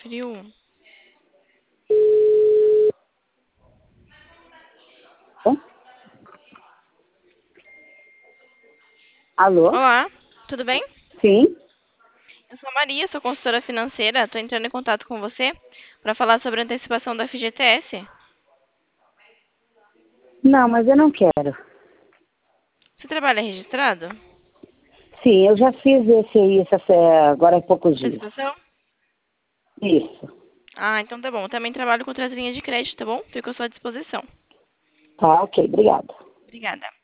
Frio. Alô? Olá, tudo bem? Sim? Eu sou a Maria, sou consultora financeira. Estou entrando em contato com você para falar sobre a antecipação da FGTS. Não, mas eu não quero. Você trabalha registrado? Sim, eu já fiz esse aí agora há poucos dias. Antecipação? Isso. Ah, então tá bom. Eu também trabalho com outras linhas de crédito, tá bom? Fico à sua disposição. Tá, ok, obrigada. Obrigada.